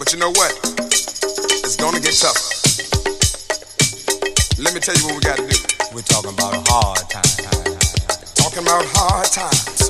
But you know what? It's gonna get tougher. Let me tell you what we gotta do. We're talking about a hard time. Talking about hard times.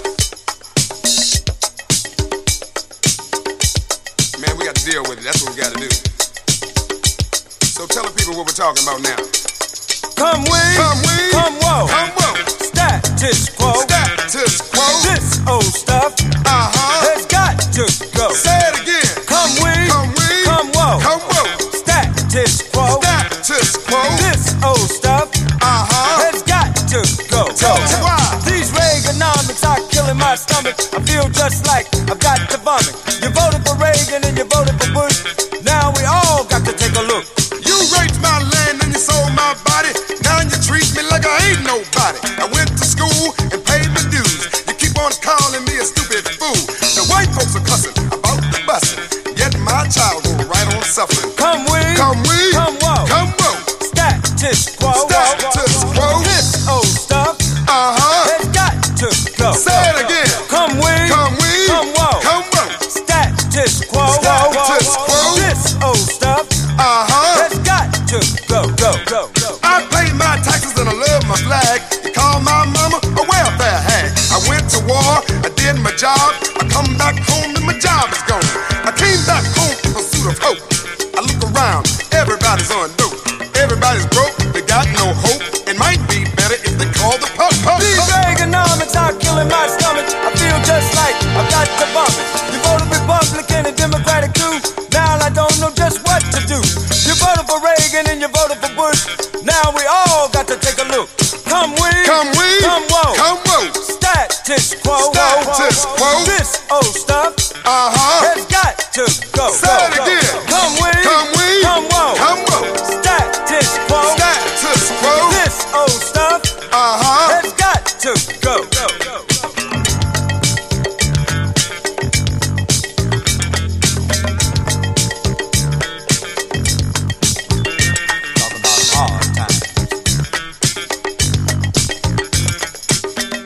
Man, we got to deal with it. That's what we got to do. So tell the people what we're talking about now. Come we, come whoa, status quo, status quo. This old stuff has got to go. Say it again. Come we, come whoa, status quo, status quo. This old stuff has got to go. Tell me why. These Reaganomics are killing my stomach. I feel just like I've got to vomit. You voted for Reagan and you voted for Bush. Now we all got to take a look. You raped my land and you sold my body. Now you treat me like I ain't nobody. I went to school and paid my dues. You keep on calling me a stupid fool. The white folks are cussing about the busing, yet my child go right on suffering. Come we, come whoa, status quo, status quo. This old stuff has got to go. Say it again. Come we, come whoa, status quo, status quo. This old stuff has got to go. I pay my taxes and I love my flag. You call my mama a welfare hag. I went to war, I did my job. I come back home and my job is gone. I came back home in pursuit of hope. I look around, everybody's on dope. Everybody's broke, they got no hope. It might be better if they call the po-po. These Reaganomics are killing my stomach. I feel just like I've got to vomit. You voted Republican and Democratic too. Now I don't know just what to do. You voted for Reagan and you voted for Bush. Now we all got to take a look. Come we, come whoa, status quo, This old stuff has got to go. Say it again. Come we, come whoa, status quo, status quo. This old stuff has got to go.